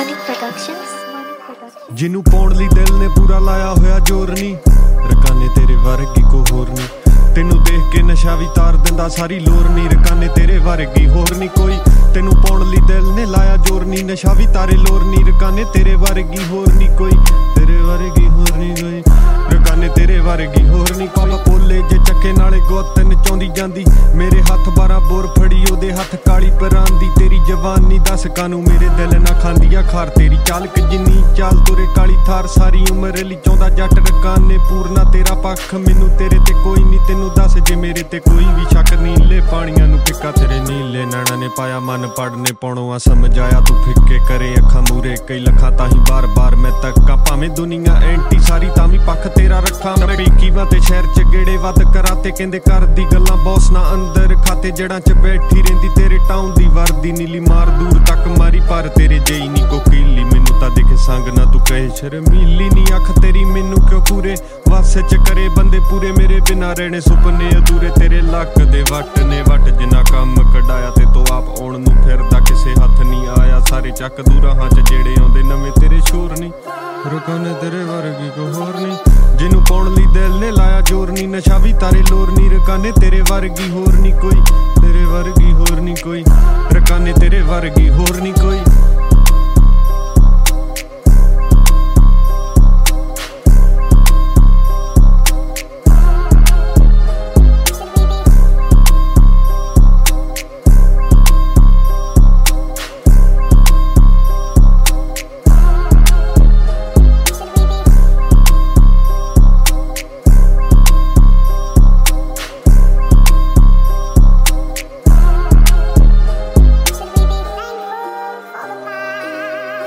जिन्नू पाउण लई दिल ने पूरा लाया होया जोर नी, रकाने तेरे वर्गी को होर नी। तेनू देख के नशा भी तार दिंदा सारी लोर नी, रकाने तेरे वर्गी होर नी कोई। तेनू पाउण लई दिल ने लाया जोर नी, नशा भी तारे लोर नी, रकाने तेरे वर्गी होर नी कोई। तेरे वर्गी होर नी कोई, रकाने तेरे वर्गी होर नी। पापा बोले जे चक्के नाले गोत नचाउंदी जांदी, मेरे हत्थ 12 बोर फड़ी ओदे हत्थ काली परांदी। तेरी जवानी दस कानू मेरे दिल ना खांदी आ खार, तेरी चालक जिन्नी चाल तुरे काली थार। सारी उम्र लई चाहुंदा जट रकाने पूरना तेरा पक्ष, मैनू तेरे ते कोई नी। तेनू दस जे मेरे ते कोई भी शक, नीले पानियां नू फिक्का तेरे नीले नैना ने पाया मन पढ़ने पौणों आ समझ आया। तू फिक्के करे अखां मूरे कई लखां ताही बार बार मैं तक्का, भावें दुनिया एंटी सारी तां भी पक्ष तेरा रखा। मैं पीकीवां ते शहर च गेड़े वध कराते, कहंदे कर दी गल्लां बॉस ना अंदर खाते। जड़ां च बैठी रहिंदी तेरे टाउन दी वर्दी नीली, मार दूर तक मारी पर तेरे जेई नी कोकीली। मैनू तां दिखे संग ना तू कहे शर्मीली नी, अख तेरी मैनू क्यों पूरे वास च करे बंदे पूरे। मेरे बिना रहने सुपने अधूरे, तेरे लक दे वट ने वट जिन्ना कम कढाया ते तो आप आउण नू फिरदा किसे हत्थ नहीं आया। सारे चक दूरां च जेड़े आउंदे नवें तेरे शोर नी, रकाने तेरे वर्गी को होर नी। जिन्नू पाउण लई दिल ने लाया जोर नी, नशा भी तारे लोर नी, रकाने तेरे वर्गी होर नी कोई। तेरे वर्गी होर नी कोई, रकाने तेरे वर्गी होर नी कोई।